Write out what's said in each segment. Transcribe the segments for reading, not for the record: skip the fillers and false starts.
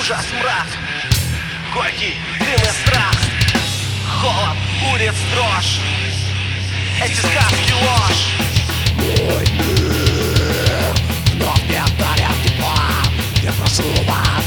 ужас, мрак, горький дым и страх, холод, улиц, дрожь, эти сказки ложь. Мой мир вновь не дарят тепла. Я прошу вас,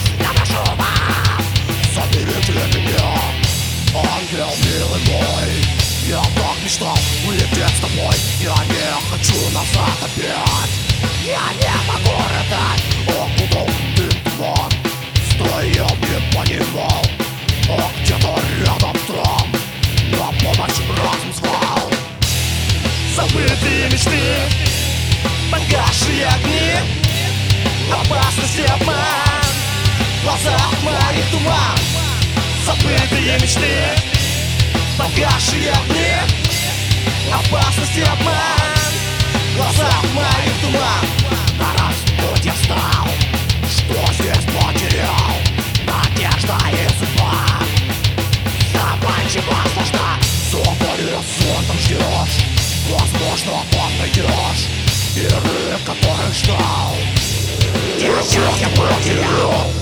заберите меня, ангел милый мой. Я так мечтал улететь с тобой. Я не хочу назад опять. Я не могу рыдать. О, куда ты, туман? Стоял, не понимал. О, где-то рядом там на помощь разум звал. Забытые мечты, погасшие огни, опасность и обман, в глазах моих туман. Забытые мечты, погасшие огни, опасность и обман, в глазах моих туман. На распуть я встал, что здесь потерял? Надежда и судьба. Обманчиво сложна, свободу фронтом ждешь. Возможно, подойдешь. Миры, которых ждал, сейчас я потерял.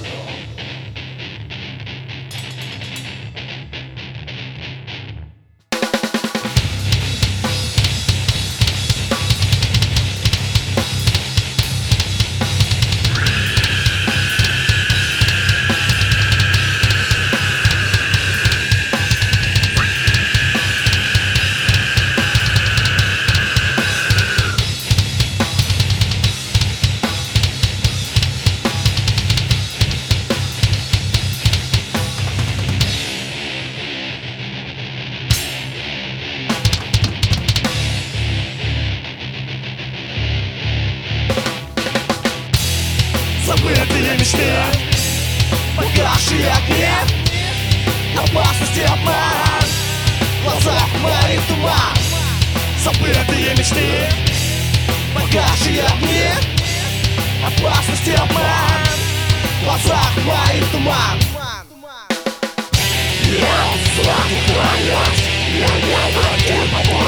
Забытые мечты, погасшие огни, опасность и обман, в глазах моих туман. Забытые мечты, погасшие огни, опасность и обман, в глазах моих туман. Я сладкий конец, я не могу.